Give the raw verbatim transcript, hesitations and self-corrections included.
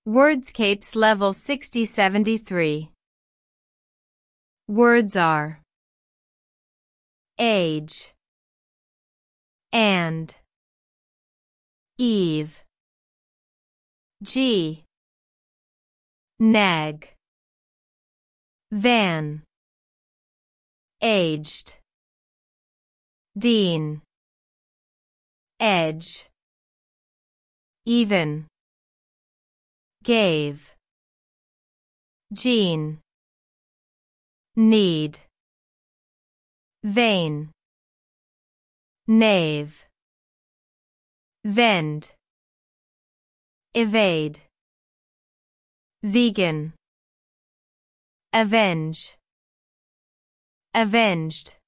Wordscapes level sixty seventy-three. Words are age and Eve, G, neg, van, aged, Dean, edge, even, gave, gene, need, vein, knave, vend, evade, vegan, avenge, avenged.